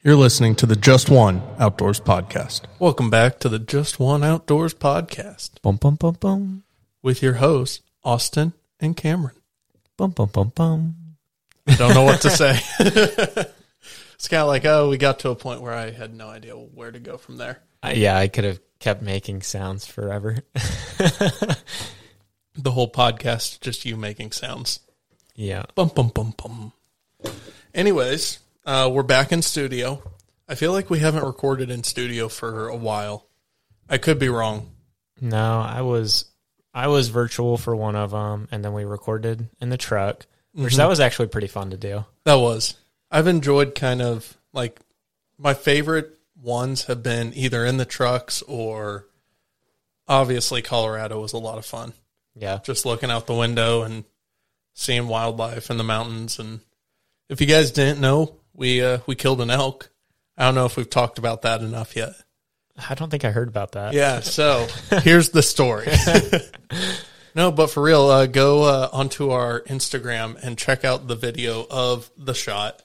You're listening to the Just One Outdoors Podcast. Welcome back to the Just One Outdoors Podcast. Bum, bum, bum, bum. With your hosts, Austin and Cameron. Bum, bum, bum, bum. Don't know what to say. It's kind of like, we got to a point where I had no idea where to go from there. Yeah, I could have kept making sounds forever. The whole podcast, just you making sounds. Yeah. Bum, bum, bum, bum. Anyways, we're back in studio. I feel like we haven't recorded in studio for a while. I could be wrong. No, I was virtual for one of them, and then we recorded in the truck, which that was actually pretty fun to do. That was. I've enjoyed kind of like my favorite ones have been either in the trucks or obviously Colorado was a lot of fun. Yeah. Just looking out the window and seeing wildlife in the mountains. And if you guys didn't know, we killed an elk. I don't know if we've talked about that enough yet. I don't think I heard about that. Yeah, so here's the story. No, but for real, go onto our Instagram and check out the video of the shot.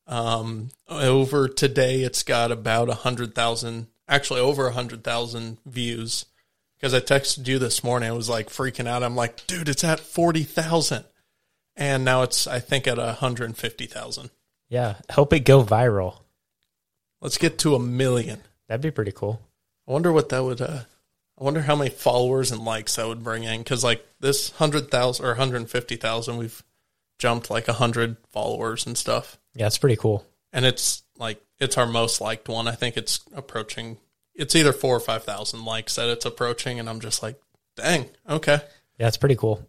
Over today, it's got about 100,000, actually over 100,000 views. Because I texted you this morning, I was like freaking out. I'm like, dude, it's at 40,000. And now it's, I think, at 150,000. Yeah. Hope it go viral. Let's get to 1 million. That'd be pretty cool. I wonder what that would, I wonder how many followers and likes that would bring in. Because like this 100,000 or 150,000, we've jumped like 100 followers and stuff. Yeah, it's pretty cool. And it's like, it's our most liked one. I think it's approaching, it's either 4,000 or 5,000 likes that it's approaching. And I'm just like, dang, okay. Yeah, it's pretty cool.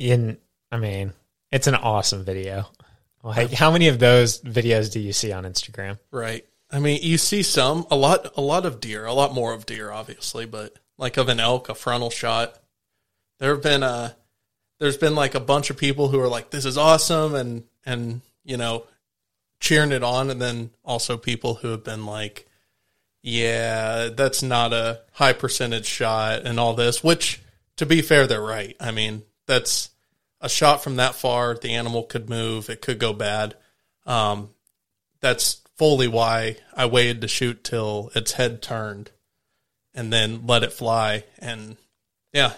It's an awesome video. Like, how many of those videos do you see on Instagram? Right. I mean, you see a lot of deer, a lot more of deer, obviously, but like of an elk, a frontal shot. There's been like a bunch of people who are like, this is awesome. And, you know, cheering it on. And then also people who have been like, yeah, that's not a high percentage shot and all this, which to be fair, they're right. I mean, that's a shot from that far. The animal could move. It could go bad. That's fully why I waited to shoot till its head turned and then let it fly. And yeah,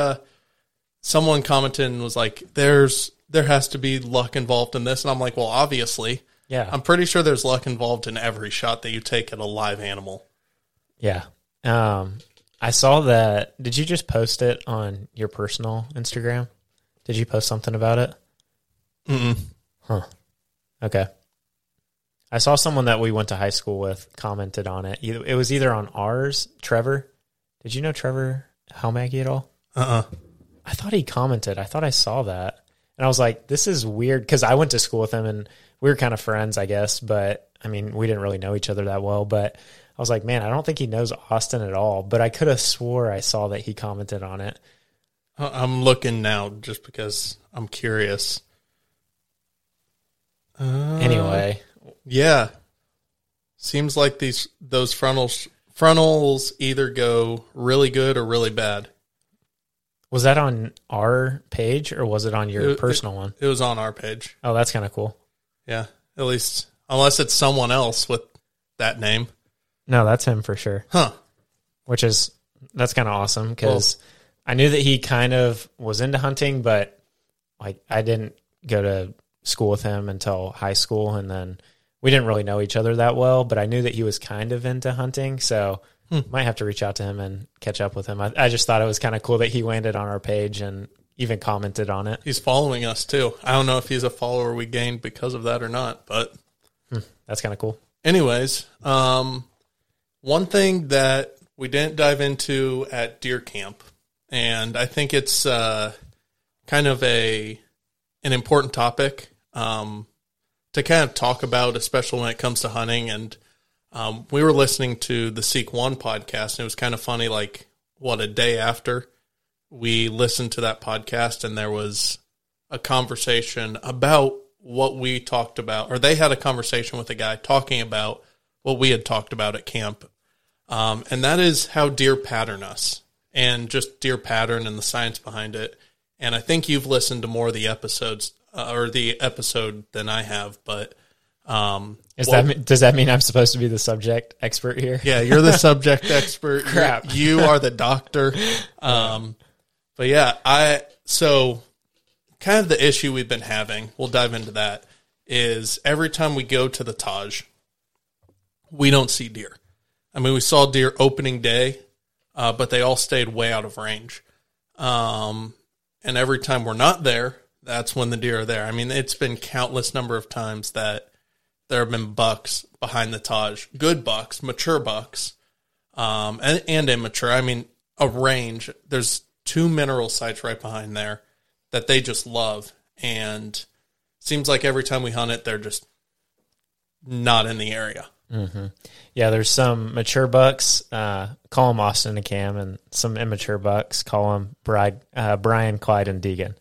someone commented and was like, there has to be luck involved in this. And I'm like, well, obviously. Yeah. I'm pretty sure there's luck involved in every shot that you take at a live animal. Yeah. I saw that. Did you just post it on your personal Instagram? Did you post something about it? Mm-mm. Huh. Okay. I saw someone that we went to high school with commented on it. It was either on ours, Trevor. Did you know Trevor Halmaggy at all? Uh-uh. I thought he commented. I thought I saw that. And I was like, this is weird, because I went to school with him, and we were kind of friends, I guess. But, I mean, we didn't really know each other that well. But I was like, man, I don't think he knows Austin at all. But I could have swore I saw that he commented on it. I'm looking now just because I'm curious. Anyway. Yeah. Seems like those frontals either go really good or really bad. Was that on our page, or was it on your personal one? It was on our page. Oh, that's kind of cool. Yeah. At least, unless it's someone else with that name. No, that's him for sure. Huh. That's kind of awesome, because I knew that he kind of was into hunting, but like I didn't go to school with him until high school, and then we didn't really know each other that well, but I knew that he was kind of into hunting, so might have to reach out to him and catch up with him. I just thought it was kind of cool that he landed on our page and even commented on it. He's following us too. I don't know if he's a follower we gained because of that or not, but that's kind of cool. Anyways, one thing that we didn't dive into at deer camp, and I think it's kind of an important topic to kind of talk about, especially when it comes to hunting. And we were listening to the Seek One podcast, and it was kind of funny, like, a day after we listened to that podcast, and there was a conversation about what we talked about, or they had a conversation with a guy talking about what we had talked about at camp. And that is how deer pattern us, and just deer pattern and the science behind it. And I think you've listened to more of the episodes or the episode than I have, but Does that mean I'm supposed to be the subject expert here? Yeah, you're the subject expert. Crap. You are the doctor. But yeah, so kind of the issue we've been having, we'll dive into that, is every time we go to the Taj, we don't see deer. I mean, we saw deer opening day, but they all stayed way out of range. And every time we're not there, that's when the deer are there. I mean, it's been countless number of times that there have been bucks behind the Taj, good bucks, mature bucks, and immature. I mean, a range. There's 2 mineral sites right behind there that they just love. And seems like every time we hunt it, they're just not in the area. Mm-hmm. Yeah, there's some mature bucks, call them Austin and Cam, and some immature bucks, call them Brian, Clyde, and Deegan.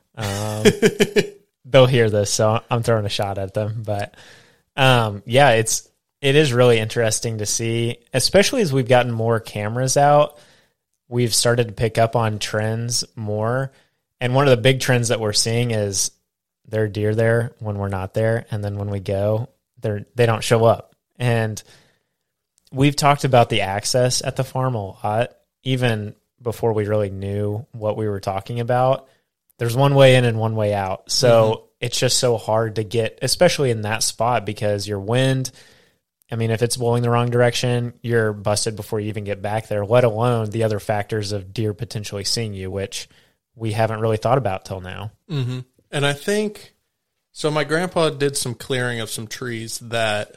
They'll hear this, so I'm throwing a shot at them. But yeah, it is really interesting to see, especially as we've gotten more cameras out. We've started to pick up on trends more. And one of the big trends that we're seeing is there are deer there when we're not there. And then when we go, they don't show up. And we've talked about the access at the farm a lot, even before we really knew what we were talking about. There's one way in and one way out. So it's just so hard to get, especially in that spot, because your wind, I mean, if it's blowing the wrong direction, you're busted before you even get back there, let alone the other factors of deer potentially seeing you, which we haven't really thought about till now. Mm-hmm. And I think, so my grandpa did some clearing of some trees that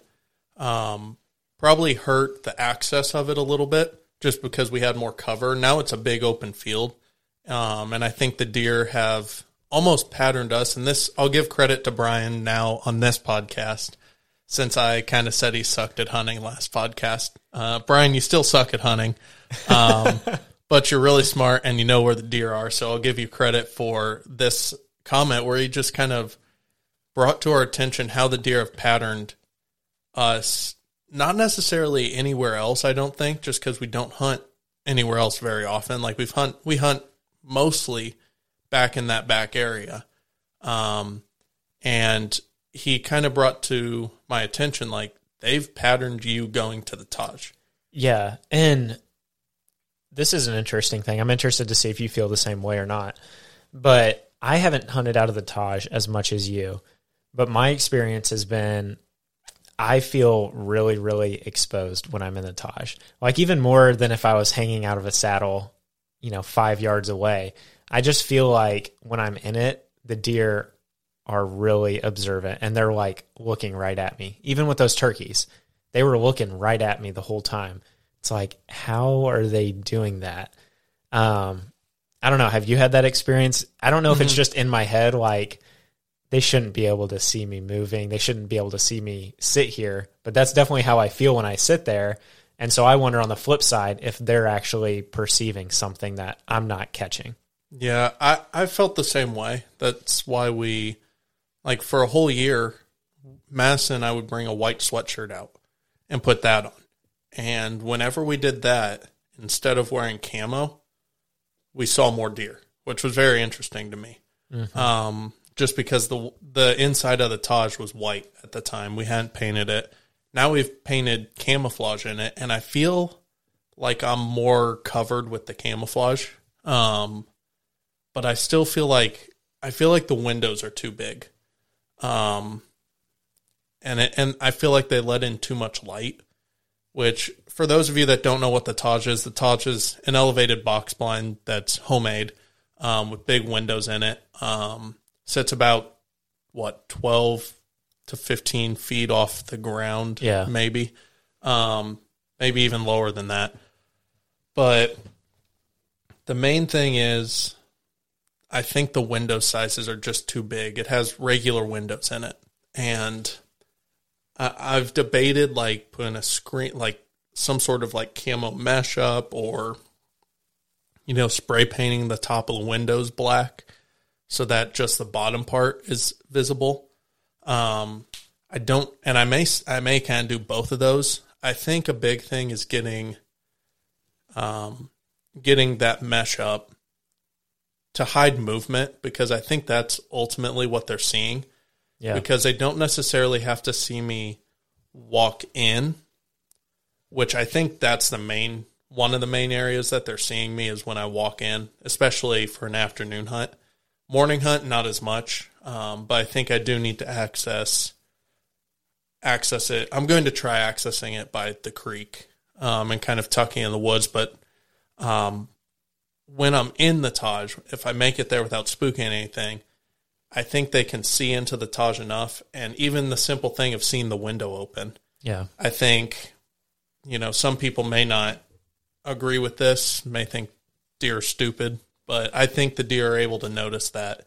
probably hurt the access of it a little bit just because we had more cover. Now it's a big open field. And I think the deer have almost patterned us. And this, I'll give credit to Brian now on this podcast, since I kind of said he sucked at hunting last podcast. Brian, you still suck at hunting, but you're really smart and you know where the deer are. So I'll give you credit for this comment where he just kind of brought to our attention how the deer have patterned us, not necessarily anywhere else, I don't think, just because we don't hunt anywhere else very often. Like we hunt mostly back in that back area. And he kind of brought to my attention, like, they've patterned you going to the Taj. Yeah. And this is an interesting thing. I'm interested to see if you feel the same way or not. But I haven't hunted out of the Taj as much as you. But my experience has been, I feel really, really exposed when I'm in the Taj. Like, even more than if I was hanging out of a saddle, 5 yards away. I just feel like when I'm in it, the deer are really observant and they're like looking right at me. Even with those turkeys, they were looking right at me the whole time. It's like, how are they doing that? I don't know. Have you had that experience? I don't know if it's just in my head, like, they shouldn't be able to see me moving. They shouldn't be able to see me sit here. But that's definitely how I feel when I sit there. And so I wonder on the flip side if they're actually perceiving something that I'm not catching. Yeah, I felt the same way. That's why we, like, for a whole year, Madison and I would bring a white sweatshirt out and put that on. And whenever we did that, instead of wearing camo, we saw more deer, which was very interesting to me. Mm-hmm. Just because the inside of the Taj was white at the time. We hadn't painted it. Now we've painted camouflage in it, and I feel like I'm more covered with the camouflage. But I still feel like the windows are too big. And I feel like they let in too much light, which, for those of you that don't know what the Taj is an elevated box blind that's homemade, with big windows in it. Sits about 12 to 15 feet off the ground. Yeah. Maybe even lower than that. But the main thing is, I think the window sizes are just too big. It has regular windows in it. And I've debated, like, putting a screen, like some sort of like camo mesh up, or, spray painting the top of the windows black so that just the bottom part is visible. I may kind of do both of those. I think a big thing is getting that mesh up to hide movement, because I think that's ultimately what they're seeing. Yeah. because they don't necessarily have to see me walk in, which I think that's one of the main areas that they're seeing me is when I walk in, especially for an afternoon hunt. Morning hunt, not as much, but I think I do need to access it. I'm going to try accessing it by the creek and kind of tucking in the woods, but when I'm in the Taj, if I make it there without spooking anything, I think they can see into the Taj enough, and even the simple thing of seeing the window open. Yeah. I think, some people may not agree with this, may think deer are stupid, but I think the deer are able to notice that,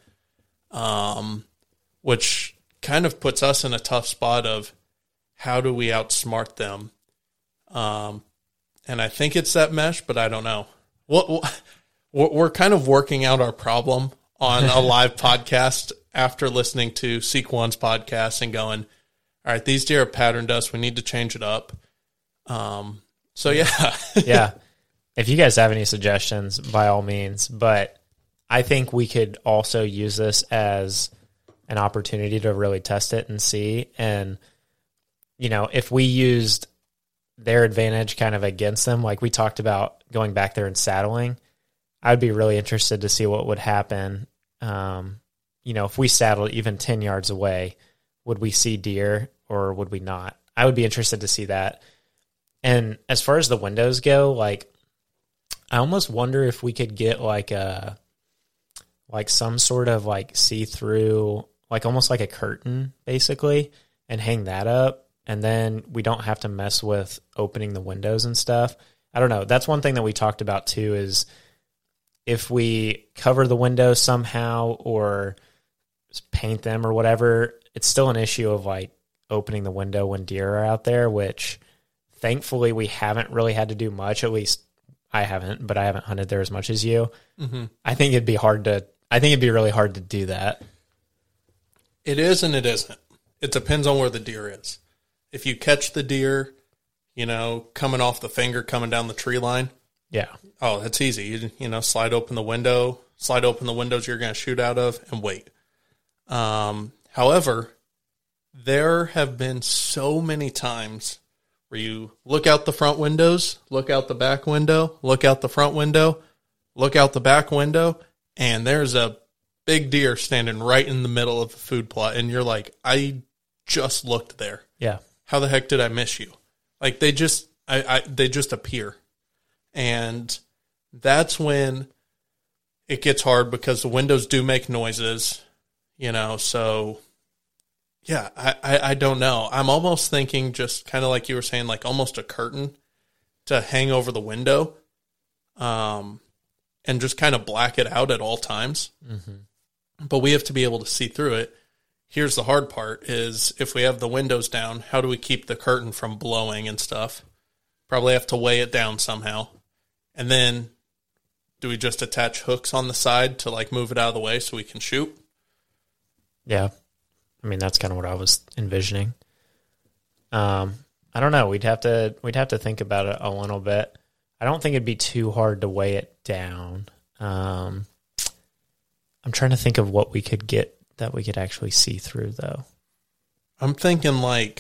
which kind of puts us in a tough spot of how do we outsmart them? And I think it's that mesh, but I don't know. We're kind of working out our problem on a live podcast after listening to Seek One's podcast and going, all right, these deer have patterned us. We need to change it up. So, yeah. Yeah. If you guys have any suggestions, by all means. But I think we could also use this as an opportunity to really test it and see. And, if we used their advantage kind of against them, like we talked about going back there and saddling, I'd be really interested to see what would happen. If we saddled even 10 yards away, would we see deer or would we not? I would be interested to see that. And as far as the windows go, like, I almost wonder if we could get some sort of see-through, almost like a curtain basically, and hang that up. And then we don't have to mess with opening the windows and stuff. I don't know. That's one thing that we talked about too, is if we cover the windows somehow or paint them or whatever, it's still an issue of opening the window when deer are out there, which thankfully we haven't really had to do much. At least I haven't, but I haven't hunted there as much as you. Mm-hmm. I think it'd be really hard to do that. It is and it isn't. It depends on where the deer is. If you catch the deer, coming off the finger, coming down the tree line. Yeah. Oh, that's easy. Slide open the windows you're going to shoot out of and wait. However, there have been so many times where you look out the front windows, look out the back window, look out the front window, look out the back window, and there's a big deer standing right in the middle of the food plot. And you're like, I just looked there. Yeah. How the heck did I miss you? They just appear. And that's when it gets hard because the windows do make noises, so yeah, I don't know. I'm almost thinking just kind of like you were saying, almost a curtain to hang over the window, and just kind of black it out at all times. Mm-hmm. But we have to be able to see through it. Here's the hard part is if we have the windows down, how do we keep the curtain from blowing and stuff? Probably have to weigh it down somehow. And then do we just attach hooks on the side to move it out of the way so we can shoot? Yeah. I mean, that's kind of what I was envisioning. I don't know. We'd have to think about it a little bit. I don't think it'd be too hard to weigh it down. I'm trying to think of what we could get that we could actually see through, though. I'm thinking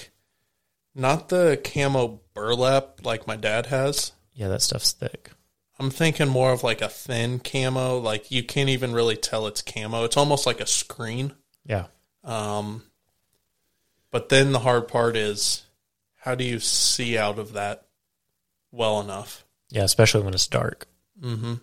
not the camo burlap like my dad has. Yeah, that stuff's thick. I'm thinking more of a thin camo. You can't even really tell it's camo. It's almost like a screen. Yeah. But then the hard part is how do you see out of that well enough? Yeah, especially when it's dark. Mm-hmm.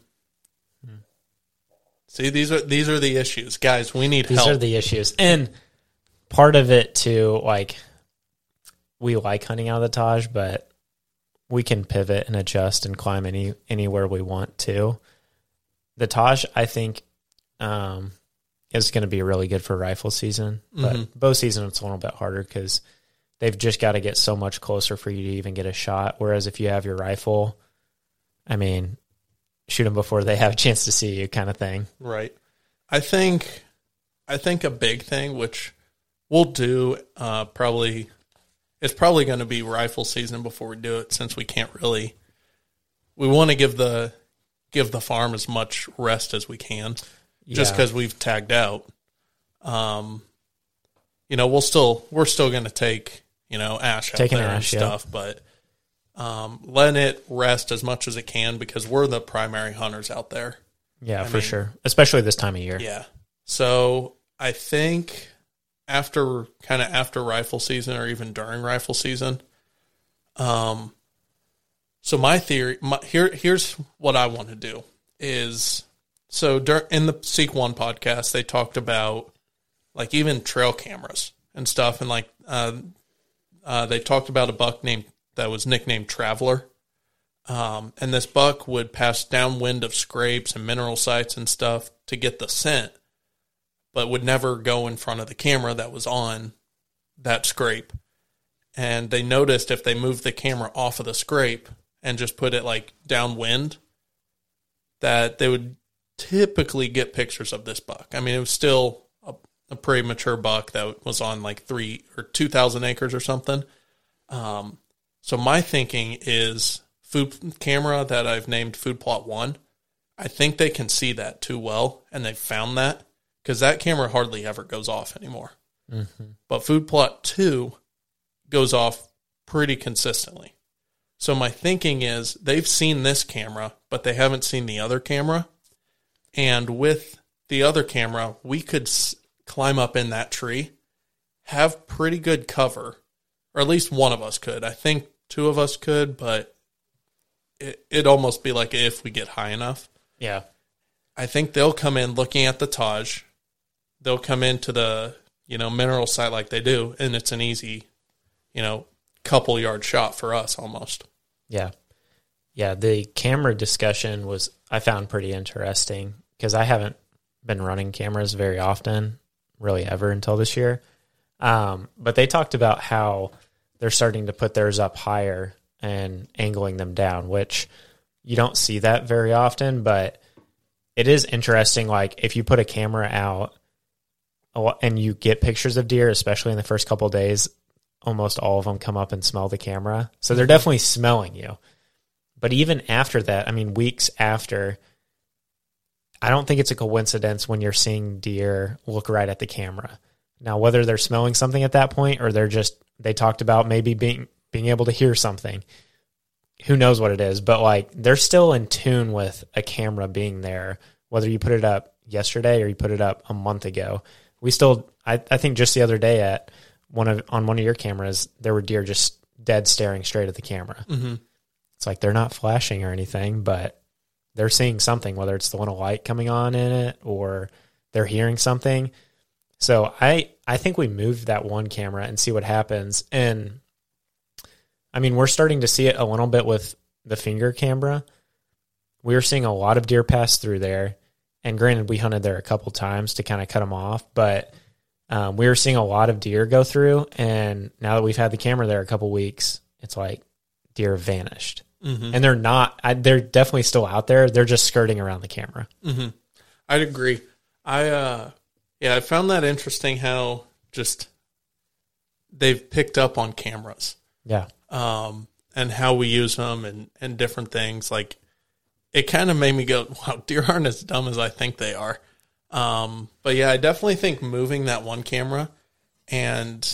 See, these are the issues. Guys, we need help. These are the issues. And part of it, too, we like hunting out of the Taj, but we can pivot and adjust and climb anywhere we want to. The Taj, I think, is going to be really good for rifle season. But bow season, it's a little bit harder because they've just got to get so much closer for you to even get a shot. Whereas if you have your rifle, I mean, shoot them before they have a chance to see you kind of thing. Right. I think a big thing, which we'll do it's probably going to be rifle season before we do it, since we can't really. We want to give the farm as much rest as we can, just because we've tagged out. we're still going to take, Ash out Taking there Ash, and stuff, but letting it rest as much as it can because we're the primary hunters out there. Yeah, for sure. Especially this time of year. Yeah. So I think after rifle season or even during rifle season, so my theory, here's what I want to do is, in the Seek One podcast, they talked about like even trail cameras and stuff. And like, they talked about a buck that was nicknamed Traveler. And this buck would pass downwind of scrapes and mineral sites and stuff to get the scent, but would never go in front of the camera that was on that scrape. And they noticed if they moved the camera off of the scrape and just put it like downwind, that they would typically get pictures of this buck. I mean, it was still a pretty mature buck that was on like 3,000 or 2,000 acres or something. So my thinking is food camera that I've named Food Plot 1, I think they can see that too well, and they found that because that camera hardly ever goes off anymore. Mm-hmm. But Food Plot 2 goes off pretty consistently. So my thinking is they've seen this camera, but they haven't seen the other camera. And with the other camera, we could climb up in that tree, have pretty good cover, or at least one of us could. I think two of us could, but it'd almost be like if we get high enough. Yeah. I think they'll come in looking at the Taj. They'll come into the, mineral site like they do, and it's an easy, couple yard shot for us almost. Yeah. Yeah, the camera discussion I found pretty interesting because I haven't been running cameras very often, really ever until this year. But they talked about how they're starting to put theirs up higher and angling them down, which you don't see that very often, but it is interesting. Like if you put a camera out and you get pictures of deer, especially in the first couple of days, almost all of them come up and smell the camera. So they're definitely smelling you. But even after that, I mean, weeks after, I don't think it's a coincidence when you're seeing deer look right at the camera. Now, whether they're smelling something at that point or they talked about maybe being able to hear something, who knows what it is, but like they're still in tune with a camera being there, whether you put it up yesterday or you put it up a month ago. I think just the other day on one of your cameras, there were deer just dead staring straight at the camera. Mm-hmm. It's like they're not flashing or anything, but they're seeing something, whether it's the little light coming on in it or they're hearing something. So I think we move that one camera and see what happens. And I mean, we're starting to see it a little bit with the finger camera. We were seeing a lot of deer pass through there. And granted, we hunted there a couple times to kind of cut them off, but we were seeing a lot of deer go through. And now that we've had the camera there a couple weeks, it's like deer have vanished. Mm-hmm. And they're definitely still out there. They're just skirting around the camera. Mm-hmm. I'd agree. I found that interesting how just they've picked up on cameras. Yeah. And how we use them and different things. Like, it kind of made me go, wow, deer aren't as dumb as I think they are. But yeah, I definitely think moving that one camera and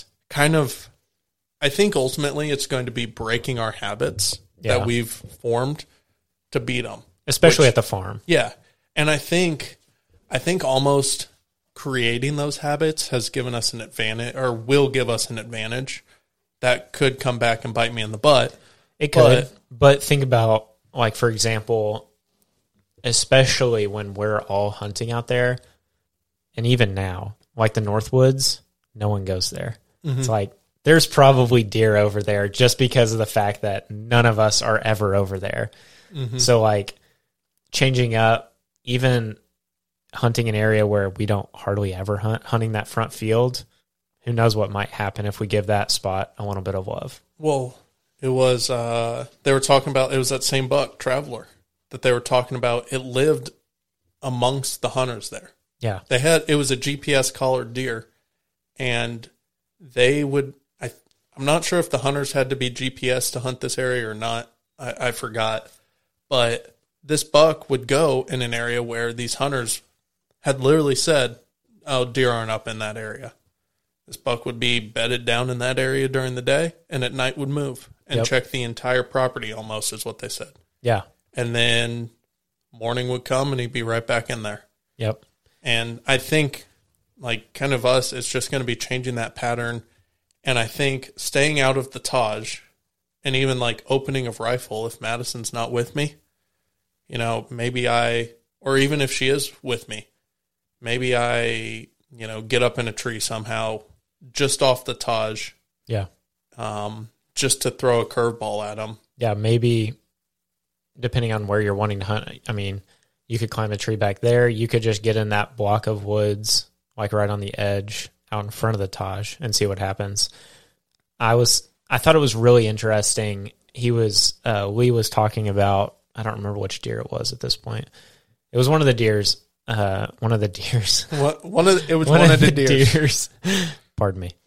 I think ultimately it's going to be breaking our habits that we've formed to beat them. Especially at the farm. Yeah. And I think almost creating those habits has given us an advantage, or will give us an advantage that could come back and bite me in the butt. It could, but think about, like, for example, especially when we're all hunting out there, and even now, like the Northwoods, no one goes there. Mm-hmm. It's like, there's probably deer over there just because of the fact that none of us are ever over there. Mm-hmm. So, like, changing up, even hunting an area where we don't hardly ever hunting that front field, who knows what might happen if we give that spot a little bit of love. Well, it was, they were talking about, it was that same buck, Traveler, that they were talking about. It lived amongst the hunters there. Yeah. It was a GPS collared deer, and they would, I'm not sure if the hunters had to be GPS to hunt this area or not. I forgot. But this buck would go in an area where these hunters had literally said, oh, deer aren't up in that area. This buck would be bedded down in that area during the day, and at night would move and check the entire property almost, is what they said. Yeah. And then morning would come, and he'd be right back in there. Yep. And I think, like, kind of us, it's just going to be changing that pattern. And I think staying out of the Taj, and even, like, opening of rifle, if Madison's not with me, you know, maybe or even if she is with me, maybe I, you know, get up in a tree somehow just off the Taj. Yeah. Just to throw a curveball at them. Yeah, maybe depending on where you're wanting to hunt. I mean, you could climb a tree back there. You could just get in that block of woods, like right on the edge out in front of the Taj, and see what happens. I thought it was really interesting. Lee was talking about, I don't remember which deer it was at this point. It was one of the deers. It was one of the deers. Pardon me.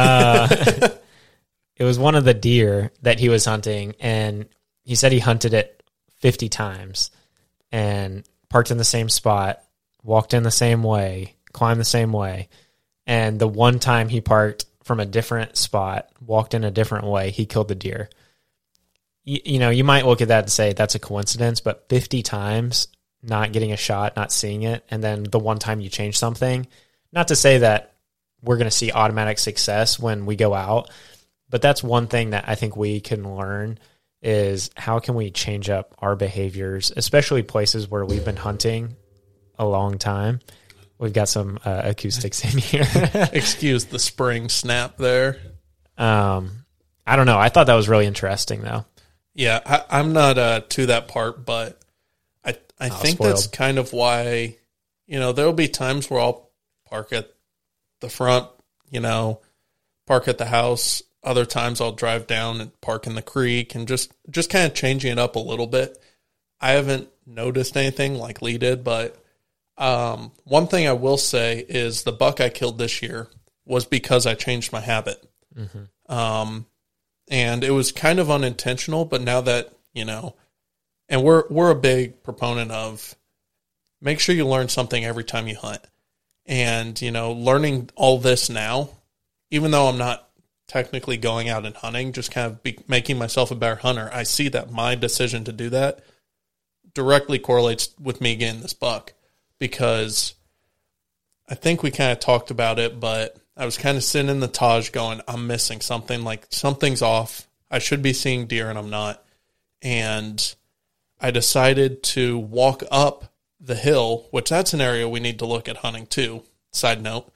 It was one of the deer that he was hunting, and he said he hunted it 50 times and parked in the same spot, walked in the same way, climbed the same way. And the one time he parked from a different spot, walked in a different way, he killed the deer. You know, you might look at that and say that's a coincidence, but 50 times not getting a shot, not seeing it, and then the one time you change something, not to say that we're going to see automatic success when we go out, but that's one thing that I think we can learn is how can we change up our behaviors, especially places where we've been hunting a long time. We've got some acoustics in here. Excuse the spring snap there. I don't know. I thought that was really interesting, though. Yeah, I'm not to that part, but I think spoiled. That's kind of why, you know, there'll be times where I'll park at the front, you know, park at the house. Other times I'll drive down and park in the creek and just kind of changing it up a little bit. I haven't noticed anything like Lee did, but one thing I will say is the buck I killed this year was because I changed my habit. Mm-hmm. And it was kind of unintentional, but now that, you know, and we're a big proponent of make sure you learn something every time you hunt. And, you know, learning all this now, even though I'm not technically going out and hunting, just kind of making myself a better hunter, I see that my decision to do that directly correlates with me getting this buck, because I think we kind of talked about it, but I was kind of sitting in the Taj going, I'm missing something, like something's off. I should be seeing deer and I'm not. And I decided to walk up the hill, which that's an area we need to look at hunting too, side note.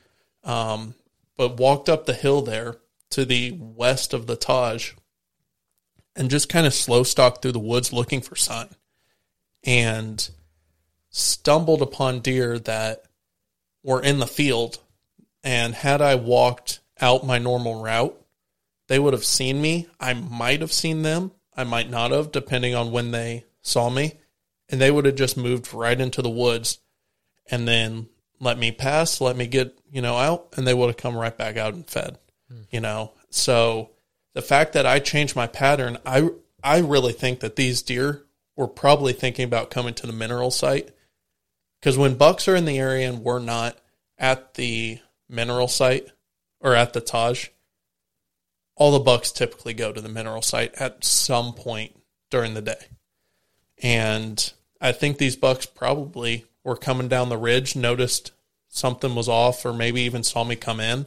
But walked up the hill there to the west of the Taj and just kind of slow stalked through the woods looking for sign, and stumbled upon deer that were in the field. And had I walked out my normal route, they would have seen me. I might have seen them. I might not have, depending on when they saw me. And they would have just moved right into the woods and then let me pass, let me get, you know, out, and they would have come right back out and fed, you know. So the fact that I changed my pattern, I really think that these deer were probably thinking about coming to the mineral site, because when bucks are in the area and we're not at the mineral site or at the Taj, all the bucks typically go to the mineral site at some point during the day. And I think these bucks probably were coming down the ridge, noticed something was off, or maybe even saw me come in,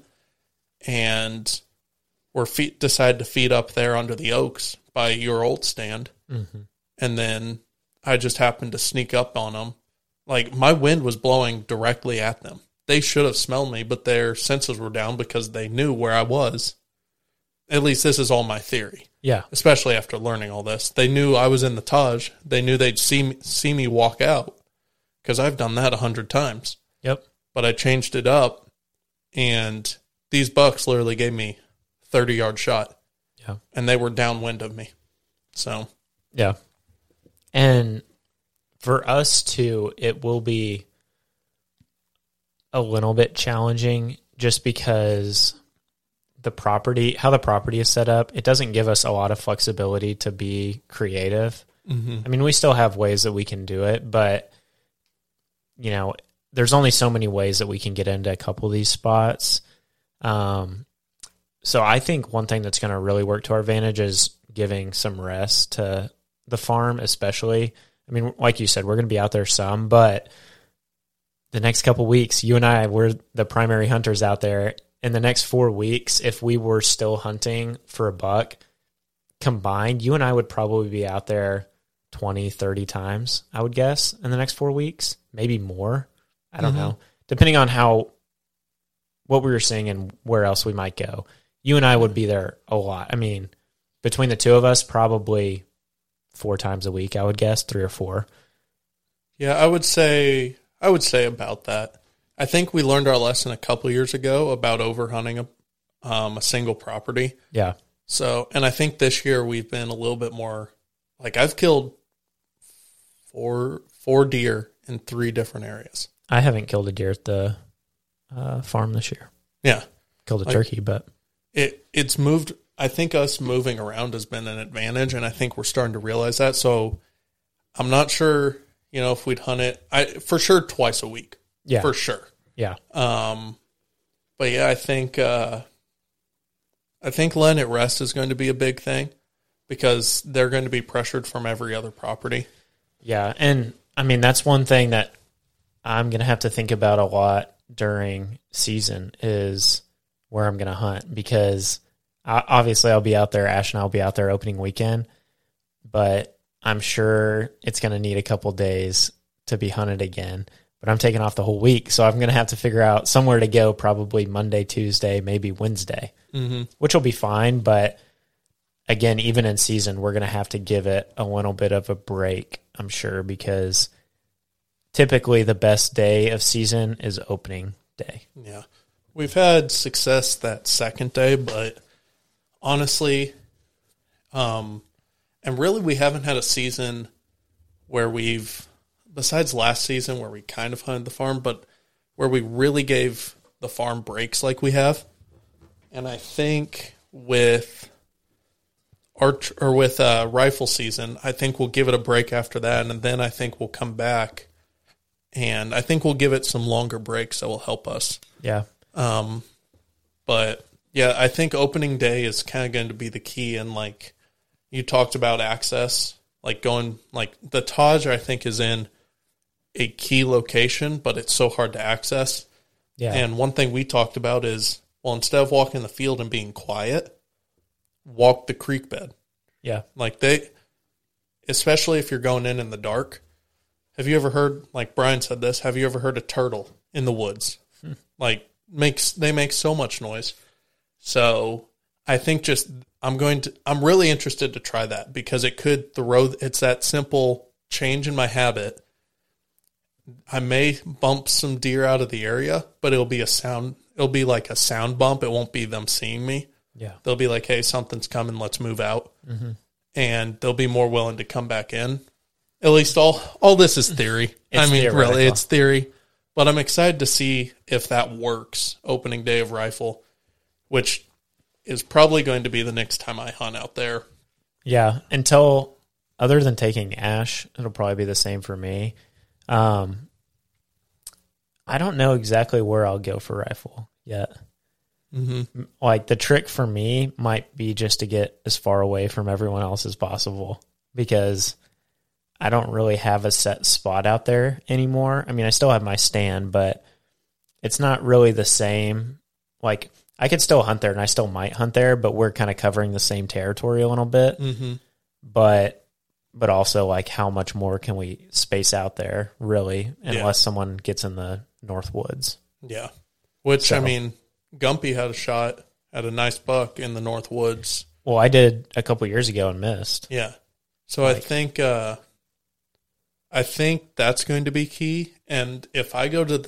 and decided to feed up there under the oaks by your old stand. Mm-hmm. And then I just happened to sneak up on them. Like, my wind was blowing directly at them. They should have smelled me, but their senses were down because they knew where I was. At least this is all my theory. Yeah. Especially after learning all this. They knew I was in the Taj. They knew they'd see me walk out, because I've done that 100 times. Yep. But I changed it up, and these bucks literally gave me 30-yard shot. Yeah. And they were downwind of me. So. Yeah. And for us too, it will be a little bit challenging just because how the property is set up, it doesn't give us a lot of flexibility to be creative. Mm-hmm. I mean, we still have ways that we can do it, but you know, there's only so many ways that we can get into a couple of these spots. So I think one thing that's going to really work to our advantage is giving some rest to the farm, especially. I mean, like you said, we're going to be out there some, but the next couple weeks, you and I, we're the primary hunters out there. In the next 4 weeks, if we were still hunting for a buck combined, you and I would probably be out there 20, 30 times, I would guess, in the next 4 weeks, maybe more. I don't know. Depending on what we were seeing and where else we might go. You and I would be there a lot. I mean, between the two of us, probably 4 times a week, I would guess, 3 or 4. Yeah, I would say about that. I think we learned our lesson a couple years ago about overhunting a single property. Yeah. So, and I think this year we've been a little bit more, like I've killed four deer in 3 different areas. I haven't killed a deer at the farm this year. Yeah. Killed a turkey, but it's moved. I think us moving around has been an advantage, and I think we're starting to realize that. So I'm not sure, if we'd hunt it, for sure twice a week. Yeah. For sure. Yeah. But yeah, I think letting it rest is going to be a big thing because they're going to be pressured from every other property. Yeah, and I mean, that's one thing that I'm going to have to think about a lot during season is where I'm going to hunt because obviously I'll be out there, Ash and I'll be out there opening weekend, but I'm sure it's going to need a couple days to be hunted again. But I'm taking off the whole week, so I'm going to have to figure out somewhere to go probably Monday, Tuesday, maybe Wednesday, which will be fine. But again, even in season, we're going to have to give it a little bit of a break, I'm sure, because typically the best day of season is opening day. Yeah. We've had success that second day, but honestly, and really we haven't had a season where besides last season where we kind of hunted the farm, but where we really gave the farm breaks like we have. And I think with rifle season, I think we'll give it a break after that, and then I think we'll come back, and I think we'll give it some longer breaks that will help us. Yeah. But yeah, I think opening day is kind of going to be the key. And like you talked about access, like going, like the Taj, I think is in a key location, but it's so hard to access. Yeah. And one thing we talked about is, well, instead of walking the field and being quiet, walk the creek bed. Yeah. Like especially if you're going in the dark. Have you ever heard, like Brian said this, have you ever heard a turtle in the woods? Like they make so much noise. So I think I'm really interested to try that because it's that simple change in my habit. I may bump some deer out of the area, but it'll be like a sound bump. It won't be them seeing me. Yeah. They'll be like, hey, something's coming, let's move out. Mm-hmm. And they'll be more willing to come back in. At least all this is theory. Really, it's theory. But I'm excited to see if that works, opening day of rifle, which is probably going to be the next time I hunt out there. Yeah, other than taking Ash, it'll probably be the same for me. I don't know exactly where I'll go for rifle yet. Mm-hmm. Like the trick for me might be just to get as far away from everyone else as possible because I don't really have a set spot out there anymore. I mean, I still have my stand, but it's not really the same. Like I could still hunt there and I still might hunt there, but we're kind of covering the same territory a little bit. Mm-hmm. But also like how much more can we space out there really, unless someone gets in the North Woods. Yeah. Which, I mean, Gumpy had a shot at a nice buck in the North Woods. Well, I did a couple years ago and missed. Yeah. So I think that's going to be key. And if I go to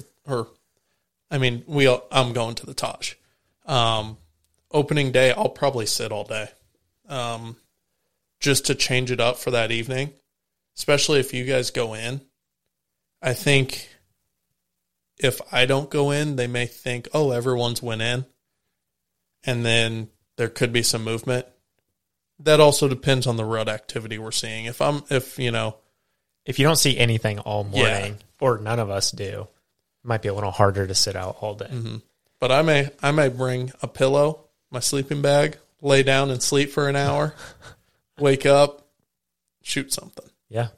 I'm going to the Taj. Opening day, I'll probably sit all day. Just to change it up for that evening, especially if you guys go in. I think if I don't go in, they may think, oh, everyone's went in. And then there could be some movement. That also depends on the rut activity we're seeing. If you don't see anything all morning, or none of us do, it might be a little harder to sit out all day. Mm-hmm. But I may bring a pillow, my sleeping bag, lay down and sleep for an hour, wake up, shoot something. Yeah.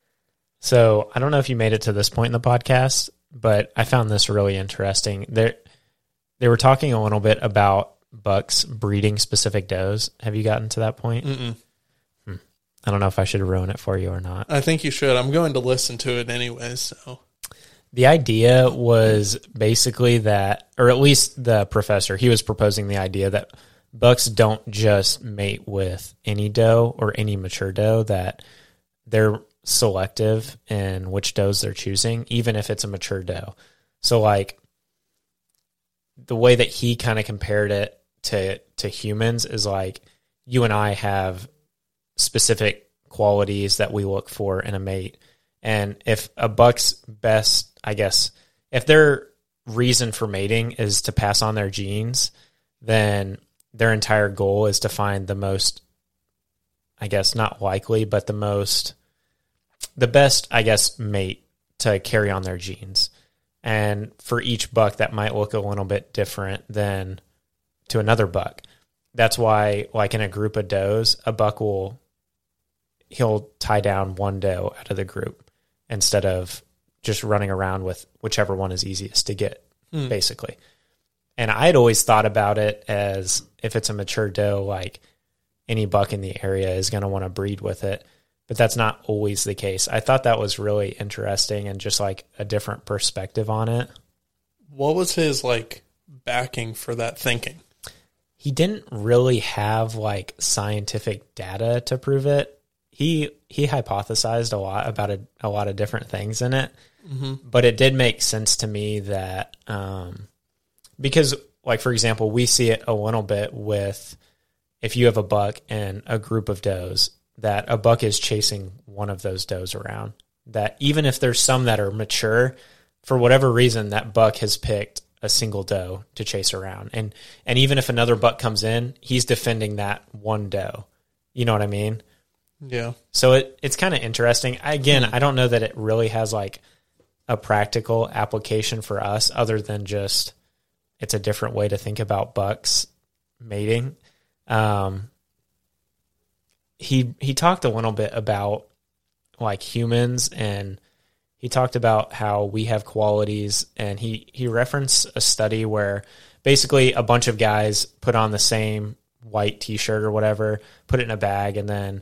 So I don't know if you made it to this point in the podcast, but I found this really interesting. They were talking a little bit about bucks breeding specific does. Have you gotten to that point? Mm-mm. I don't know if I should ruin it for you or not. I think you should. I'm going to listen to it anyways. So the idea was basically that, or at least the professor, he was proposing the idea that bucks don't just mate with any doe or any mature doe, that they're selective in which does they're choosing, even if it's a mature doe. So like the way that he kind of compared it to humans is like you and I have specific qualities that we look for in a mate. And if a buck's best, I guess, if their reason for mating is to pass on their genes, then their entire goal is to find the most, I guess, not likely, but the best, I guess, mate to carry on their genes. And for each buck, that might look a little bit different than to another buck. That's why, like in a group of does, a buck he'll tie down one doe out of the group instead of just running around with whichever one is easiest to get, basically. And I had always thought about it as if it's a mature doe, like any buck in the area is going to want to breed with it. But that's not always the case. I thought that was really interesting and just like a different perspective on it. what was his like backing for that thinking? He didn't really have like scientific data to prove it. He hypothesized a lot about a lot of different things in it, but it did make sense to me that because, like, for example, we see it a little bit with if you have a buck and a group of does, that a buck is chasing one of those does around. That even if there's some that are mature, for whatever reason, that buck has picked a single doe to chase around. And even if another buck comes in, he's defending that one doe. You know what I mean? Yeah. So it's kind of interesting. I don't know that it really has like a practical application for us other than just it's a different way to think about bucks mating. He talked a little bit about like humans, and he talked about how we have qualities, and he referenced a study where basically a bunch of guys put on the same white t-shirt or whatever, put it in a bag, and then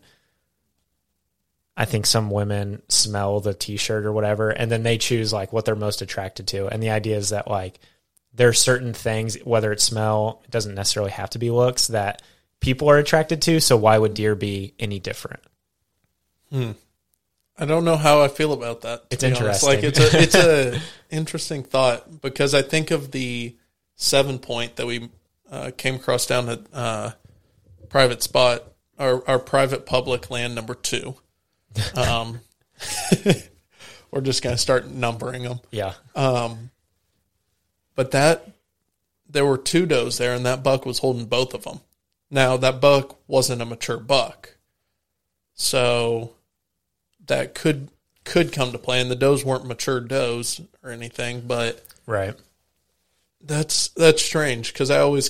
I think some women smell the t-shirt or whatever, and then they choose like what they're most attracted to. And the idea is that like there are certain things, whether it's smell, it doesn't necessarily have to be looks, that people are attracted to. So why would deer be any different? I don't know how I feel about that. It's interesting. Like it's a interesting thought, because I think of the 7-point that we came across down at private spot, our private public land number 2. We're just going to start numbering them. Yeah. But there were 2 does there, and that buck was holding both of them. Now, that buck wasn't a mature buck, so that could come to play. And the does weren't mature does or anything, but Right. that's strange, because I always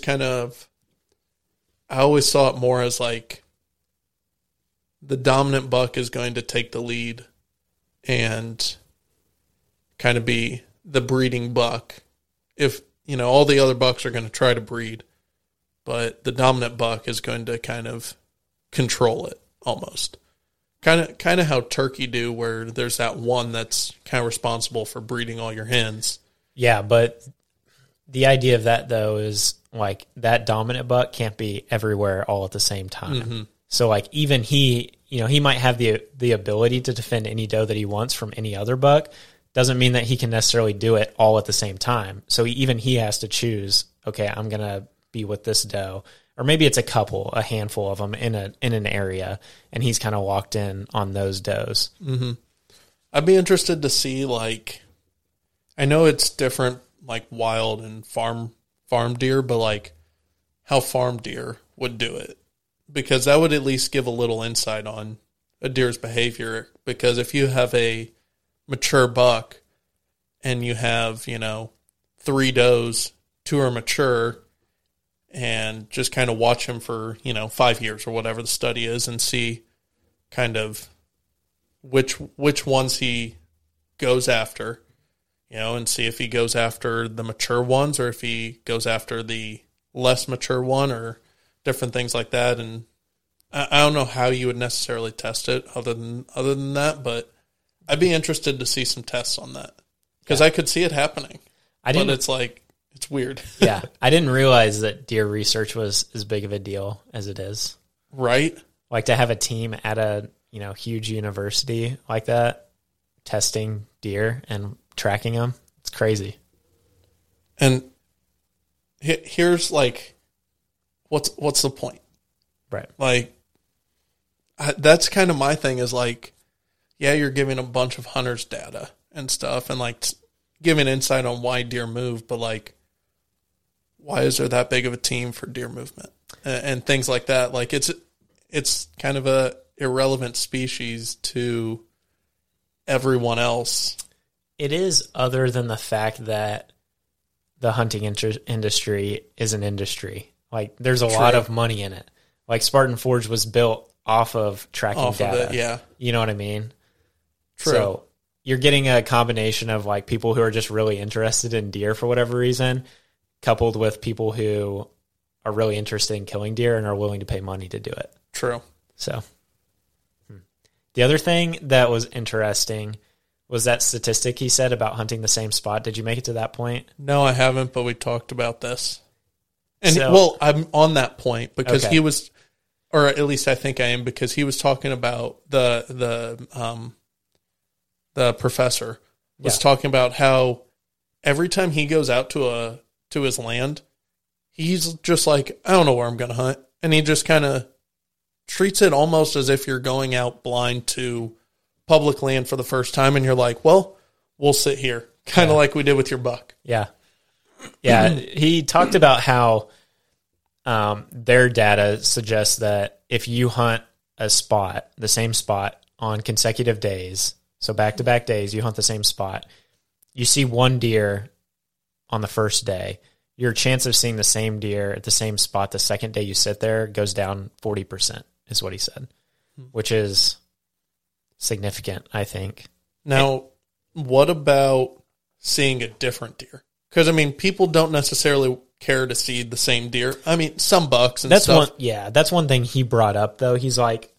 saw it more as like the dominant buck is going to take the lead and kind of be the breeding buck. If, all the other bucks are going to try to breed, but the dominant buck is going to kind of control it almost. Kind of how turkey do, where there's that one that's kind of responsible for breeding all your hens. Yeah, but the idea of that, though, is like that dominant buck can't be everywhere all at the same time. So like even he might have the ability to defend any doe that he wants from any other buck. Doesn't mean that he can necessarily do it all at the same time. So he has to choose, okay, I'm going to be with this doe. Or maybe it's a handful of them in an area, and he's kind of locked in on those does. I'd be interested to see, like, I know it's different, like wild and farm deer, but like how farm deer would do it, because that would at least give a little insight on a deer's behavior. Because if you have a mature buck and you have 3 does or mature and just kind of watch him for, 5 years or whatever the study is and see kind of which ones he goes after, and see if he goes after the mature ones or if he goes after the less mature one or different things like that. And I don't know how you would necessarily test it other than that, but I'd be interested to see some tests on that because I could see it happening. But it's weird. Yeah. I didn't realize that deer research was as big of a deal as it is. Right. Like to have a team at a, huge university like that testing deer and tracking them. It's crazy. And here's what's the point? Right. That's kind of my thing is you're giving a bunch of hunters data and stuff and giving insight on why deer move, but why is there that big of a team for deer movement and things like that? It's kind of a irrelevant species to everyone else. It is, other than the fact that the hunting industry is an industry. There's a lot of money in it. Spartan Forge was built off of tracking data. Of it, yeah. You know what I mean? True. So you're getting a combination of people who are just really interested in deer for whatever reason, coupled with people who are really interested in killing deer and are willing to pay money to do it. True. So the other thing that was interesting was that statistic he said about hunting the same spot. Did you make it to that point? No, I haven't, but we talked about this. And So- I'm on that point because Okay. he was, or at least I think I am, because he was talking about the professor was Yeah. talking about how every time he goes out to his land, he's just I don't know where I'm going to hunt. And he just kind of treats it almost as if you're going out blind to public land for the first time. And you're like, well, we'll sit here, kind of like we did with your buck. Yeah. Yeah. He talked about how their data suggests that if you hunt a spot, the same spot on consecutive days, so back-to-back days, you hunt the same spot, you see one deer on the first day, your chance of seeing the same deer at the same spot the second day you sit there goes down 40%, is what he said, which is significant, I think. Now, what about seeing a different deer? Because, people don't necessarily care to see the same deer. Some bucks and That's stuff. that's one thing he brought up, though. He's like,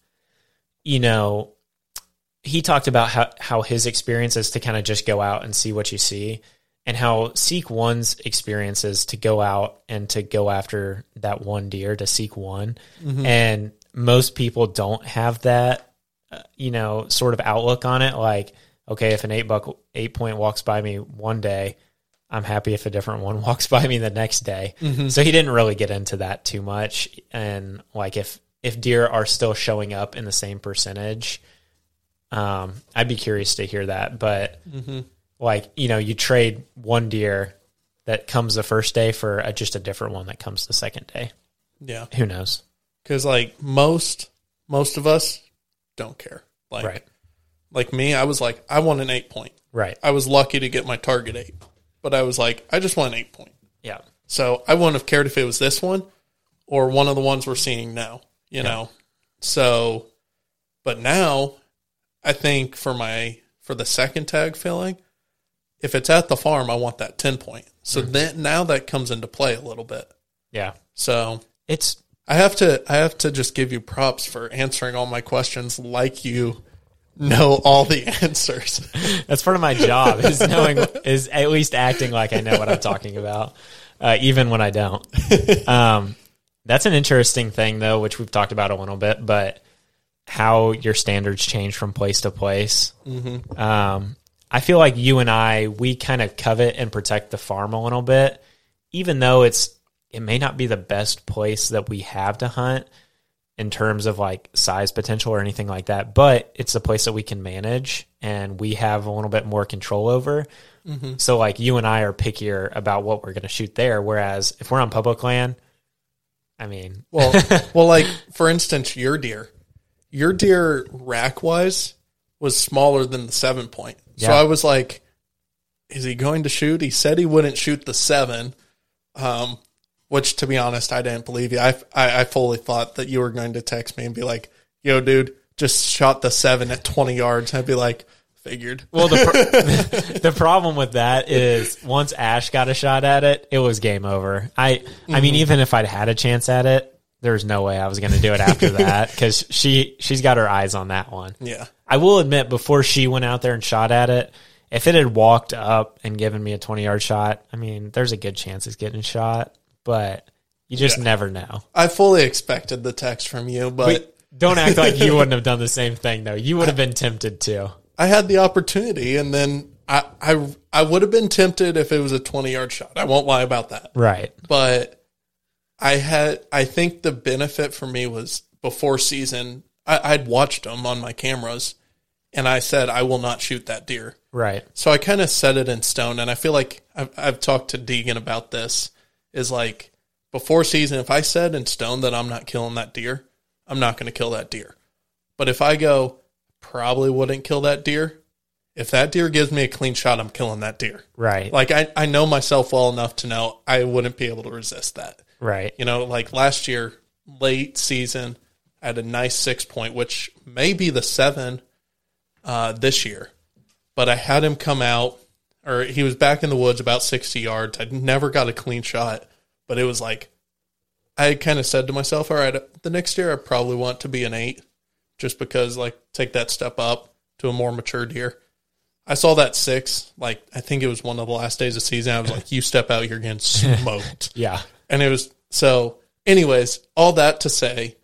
he talked about how his experience is to kind of just go out and see what you see, and how Seek One's experience is to go out and to go after that one deer, to seek one. Mm-hmm. And most people don't have that, sort of outlook on it. Okay, if an 8-point walks by me one day, I'm happy if a different one walks by me the next day. Mm-hmm. So he didn't really get into that too much. And if deer are still showing up in the same percentage, I'd be curious to hear that. But you trade one deer that comes the first day for just a different one that comes the second day. Yeah. Who knows? Because most of us don't care. Right. Like me, I was like, I want an 8-point. Right. I was lucky to get my target 8. But I was like, I just want an 8-point. Yeah. So I wouldn't have cared if it was this one or one of the ones we're seeing now, know. So, but now I think for the second tag filling, if it's at the farm, I want that 10-point. So then now that comes into play a little bit. Yeah. So It's I have to just give you props for answering all my questions like you know all the answers. That's part of my job is at least acting like I know what I'm talking about, even when I don't. That's an interesting thing, though, which we've talked about a little bit, but how your standards change from place to place. Mm-hmm. I feel like you and we kind of covet and protect the farm a little bit, even though it may not be the best place that we have to hunt in terms of size potential or anything like that, but it's a place that we can manage and we have a little bit more control over. Mm-hmm. So you and I are pickier about what we're going to shoot there. Whereas if we're on public land, well, for instance, your deer rack wise was smaller than the 7-point. So Yeah. I was like, is he going to shoot? He said he wouldn't shoot the 7. which to be honest, I didn't believe you. I fully thought that you were going to text me and be like, yo, dude, just shot the 7 at 20 yards. I'd be like, figured. Well, the problem with that is once Ash got a shot at it, it was game over. I mean, even if I'd had a chance at it, there's no way I was going to do it after that because she's got her eyes on that one. Yeah. I will admit, before she went out there and shot at it, if it had walked up and given me a 20-yard shot, I mean, there's a good chance it's getting shot, but you just never know. I fully expected the text from you, but don't act like you wouldn't have done the same thing, though. You would have been tempted too. I had the opportunity, and then I would have been tempted if it was a 20-yard shot. I won't lie about that. Right. But I think the benefit for me was before season, I'd watched them on my cameras, and I said, I will not shoot that deer. Right. So I kind of set it in stone, and I feel like I've talked to Deegan about this, is like before season, if I said in stone that I'm not killing that deer, I'm not going to kill that deer. But if I go, probably wouldn't kill that deer, if that deer gives me a clean shot, I'm killing that deer. Right. Like I know myself well enough to know I wouldn't be able to resist that. Right. You know, like last year, late season, I had a nice 6-point, which may be the 7 this year. But I had him come out, or he was back in the woods about 60 yards. I never got a clean shot, but it was like, I kind of said to myself, all right, the next year I probably want to be an 8, just because, like, take that step up to a more mature deer. I saw that 6, like, I think it was one of the last days of season. I was like, you step out, you're getting smoked. Yeah. And it was, so anyways, all that to say,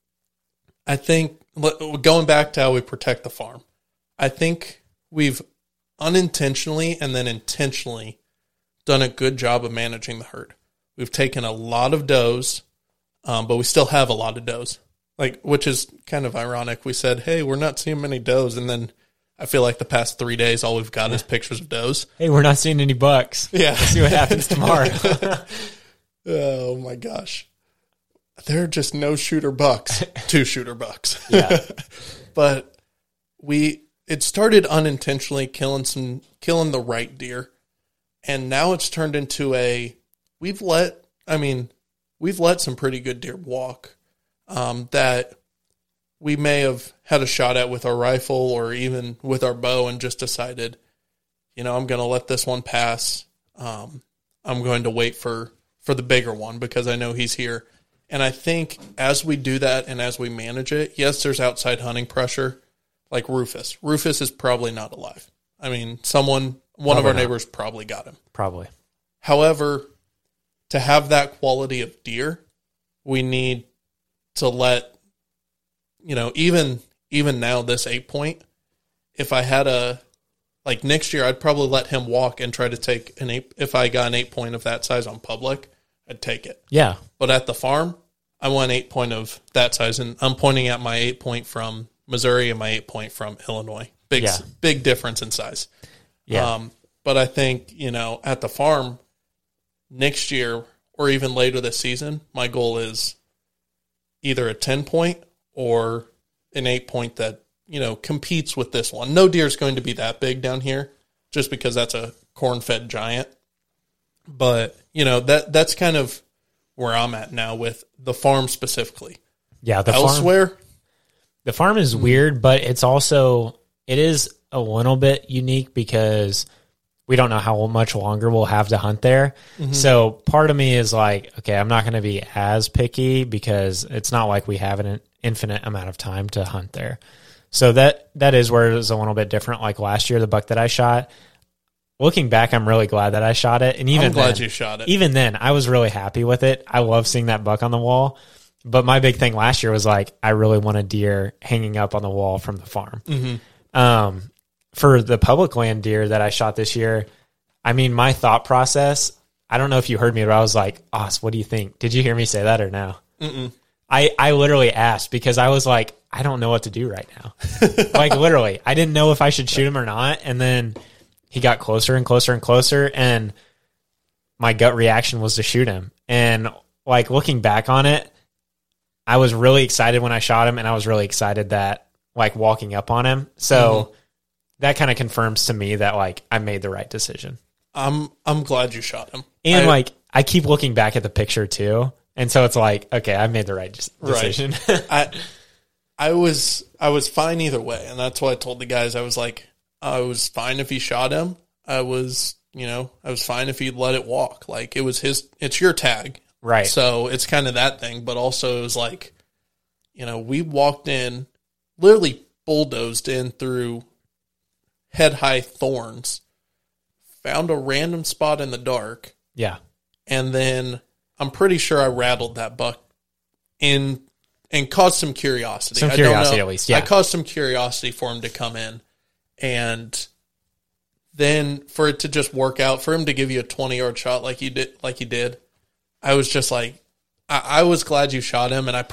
I think, going back to how we protect the farm, I think we've unintentionally and then intentionally done a good job of managing the herd. We've taken a lot of does, but we still have a lot of does, like, which is kind of ironic. We said, hey, we're not seeing many does, and then I feel like the past 3 days, all we've got is pictures of does. Hey, we're not seeing any bucks. Yeah. Let's see what happens tomorrow. Oh, my gosh. There are just no shooter bucks, 2 shooter bucks. Yeah. But it started unintentionally killing the right deer, and now it's turned into we've let some pretty good deer walk that we may have had a shot at with our rifle or even with our bow and just decided, I'm going to let this one pass. I'm going to wait for the bigger one because I know he's here. And I think as we do that and as we manage it, yes, there's outside hunting pressure, like Rufus. Rufus is probably not alive. I mean, one of our neighbors probably got him. Probably. However, to have that quality of deer, we need to let, even now this 8-point, if I had next year, I'd probably let him walk and try to take an 8. If I got an 8-point of that size on public, I'd take it. Yeah. But at the farm, I want an 8-point of that size. And I'm pointing at my 8-point from Missouri and my 8-point from Illinois. Big difference in size. Yeah. But I think, at the farm next year or even later this season, my goal is either a 10-point or an 8-point that, competes with this one. No deer is going to be that big down here just because that's a corn-fed giant. But, that's kind of where I'm at now with the farm specifically. Yeah. Elsewhere, the farm is weird, but it is a little bit unique because we don't know how much longer we'll have to hunt there. Mm-hmm. So part of me is like, okay, I'm not going to be as picky because it's not like we have an infinite amount of time to hunt there. So that is where it was a little bit different. Like last year, the buck that I shot, looking back, I'm really glad that I shot it. And even I'm glad you shot it. Even then, I was really happy with it. I love seeing that buck on the wall. But my big thing last year was like, I really want a deer hanging up on the wall from the farm. Mm-hmm. For the public land deer that I shot this year, I mean, my thought process, I don't know if you heard me, but I was like, Os, what do you think? Did you hear me say that or no? Mm-mm. I literally asked because I was like, I don't know what to do right now. Like literally, I didn't know if I should shoot him or not. And then he got closer and closer and closer. And my gut reaction was to shoot him. And like looking back on it, I was really excited when I shot him. And I was really excited that like walking up on him. So that kind of confirms to me that like I made the right decision. I'm glad you shot him. And like I keep looking back at the picture too. And so it's like, okay, I made the right decision. I was fine either way. And that's why I told the guys, I was like, I was fine if he shot him. I was fine if he let it walk. Like it's your tag. Right. So it's kind of that thing. But also it was like, we walked in, literally bulldozed in through head high thorns, found a random spot in the dark. Yeah. And then I'm pretty sure I rattled that buck in and caused some curiosity. Some curiosity at least, yeah. I caused some curiosity for him to come in. And then for it to just work out, for him to give you a 20-yard shot like he did, I was just like, I was glad you shot him. And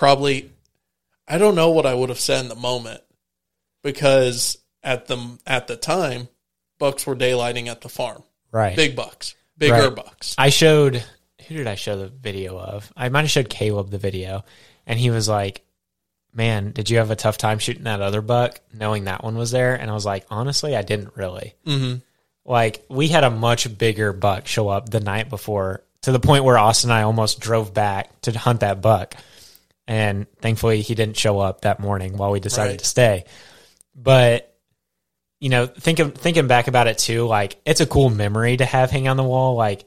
I don't know what I would have said in the moment, because at the time, bucks were daylighting at the farm. Right. Big bucks. Bigger bucks. Who did I show the video of? I might have showed Caleb the video, and he was like, man, did you have a tough time shooting that other buck knowing that one was there? And I was like, honestly, I didn't really. Mm-hmm. Like, we had a much bigger buck show up the night before, to the point where Austin and I almost drove back to hunt that buck. And thankfully, he didn't show up that morning while we decided to stay. But, thinking back about it too, like, it's a cool memory to have hang on the wall. Like,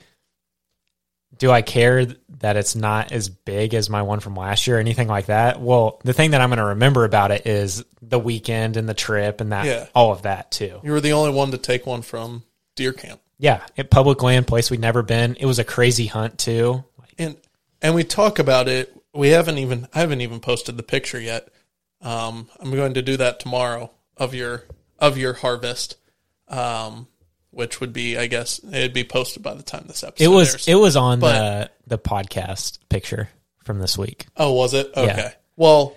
do I care that it's not as big as my one from last year or anything like that? Well, the thing that I'm going to remember about it is the weekend and the trip and all of that too. You were the only one to take one from deer camp. Yeah, at public land, place we'd never been. It was a crazy hunt too. And we talk about it. I haven't even posted the picture yet. I'm going to do that tomorrow of your harvest. Which would be, I guess, it'd be posted by the time this episode airs. It was on the podcast picture from this week. Oh, was it? Okay. Yeah. Well,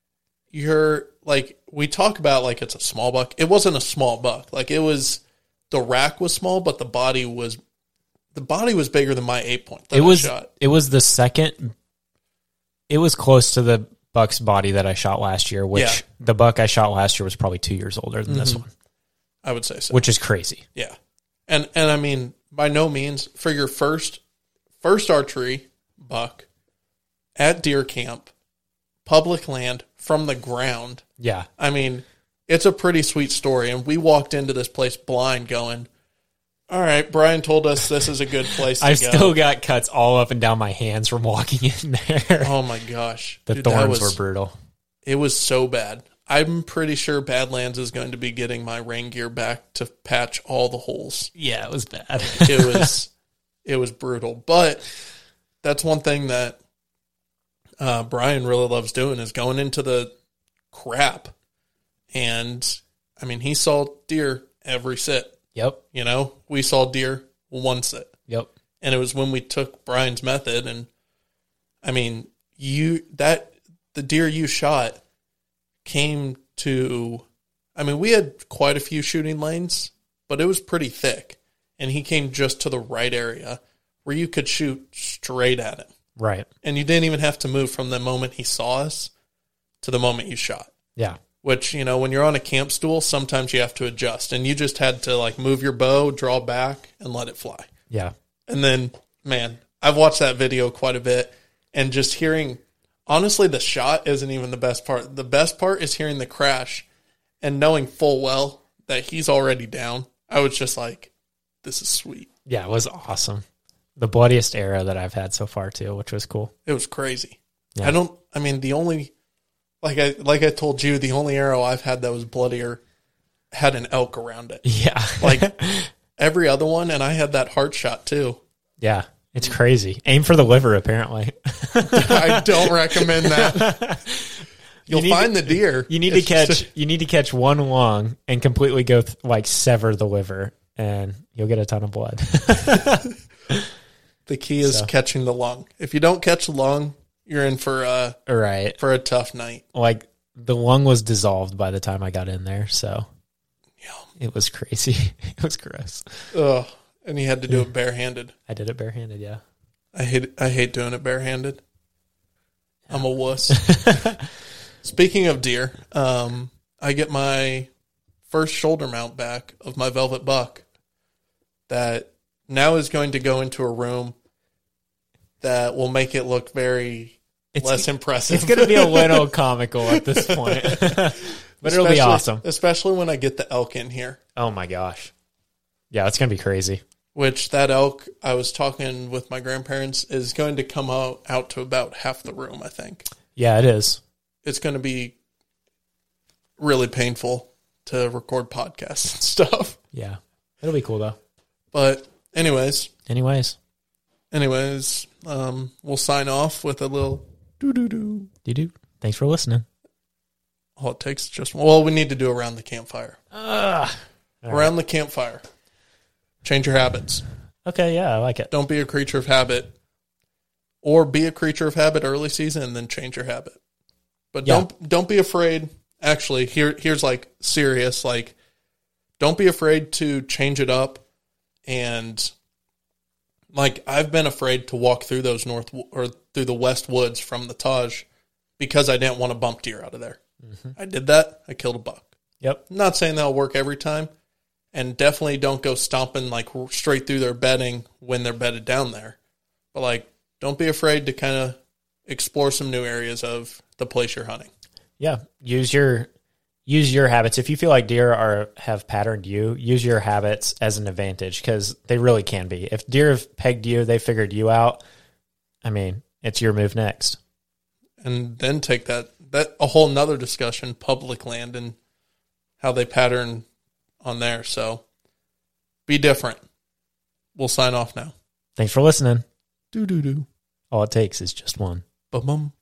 we talk about like it's a small buck. It wasn't a small buck. Like, the rack was small, but the body was bigger than my 8-point that I shot. It was the second. It was close to the buck's body that I shot last year, which the buck I shot last year was probably 2 years older than this one. I would say so. Which is crazy. Yeah. And I mean, by no means, for your first archery buck at deer camp, public land, from the ground. Yeah. I mean, it's a pretty sweet story. And we walked into this place blind going, all right, Brian told us this is a good place to go. I've still got cuts all up and down my hands from walking in there. Oh, my gosh. The thorns were brutal. It was so bad. I'm pretty sure Badlands is going to be getting my rain gear back to patch all the holes. Yeah, it was bad. It was brutal. But that's one thing that Brian really loves doing, is going into the crap. And, I mean, he saw deer every sit. Yep. We saw deer one sit. Yep. And it was when we took Brian's method. And, I mean, the deer you shot came to, I mean, we had quite a few shooting lanes, but it was pretty thick. And he came just to the right area where you could shoot straight at him. Right. And you didn't even have to move from the moment he saw us to the moment you shot. Yeah. Which, when you're on a camp stool, sometimes you have to adjust. And you just had to, like, move your bow, draw back, and let it fly. Yeah. And then, man, I've watched that video quite a bit. And just hearing... Honestly, the shot isn't even the best part. The best part is hearing the crash and knowing full well that he's already down. I was just like, this is sweet. Yeah, it was awesome. The bloodiest arrow that I've had so far, too, which was cool. It was crazy. Yeah. The only, like I told you, the only arrow I've had that was bloodier had an elk around it. Yeah. Like every other one, and I had that heart shot, too. Yeah. It's crazy. Aim for the liver, apparently. I don't recommend that. You'll find the deer. You need to catch one lung and completely go sever the liver, and you'll get a ton of blood. The key is catching the lung. If you don't catch the lung, you're in for a tough night. Like, the lung was dissolved by the time I got in there, so it was crazy. It was gross. Ugh. And you had to do it barehanded. I did it barehanded, yeah. I hate doing it barehanded. I'm a wuss. Speaking of deer, I get my first shoulder mount back of my velvet buck that now is going to go into a room that will make it look very less impressive. It's going to be a little comical at this point, but it'll be awesome. Especially when I get the elk in here. Oh my gosh. Yeah, it's going to be crazy. Which that elk, I was talking with my grandparents, is going to come out to about half the room, I think. Yeah, it is. It's going to be really painful to record podcasts and stuff. Yeah. It'll be cool, though. But anyways, we'll sign off with a little doo-doo-doo. Doo-doo. Thanks for listening. All it takes is just, well, we need to do around the campfire. Around the campfire. Change your habits. Okay, yeah, I like it. Don't be a creature of habit. Or be a creature of habit early season and then change your habit. But don't be afraid. Actually, here's like serious, like don't be afraid to change it up. And like I've been afraid to walk through those through the west woods from the Taj because I didn't want to bump deer out of there. Mm-hmm. I did that. I killed a buck. Yep. I'm not saying that'll work every time. And definitely don't go stomping like straight through their bedding when they're bedded down there. But like, don't be afraid to kind of explore some new areas of the place you're hunting. Yeah. Use your habits. If you feel like deer have patterned you, use your habits as an advantage because they really can be. If deer have pegged you, they figured you out. I mean, it's your move next. And then take that a whole nother discussion, public land and how they pattern on there. So be different. We'll sign off now. Thanks for listening. Doo-doo-doo. All it takes is just one. Bum-bum.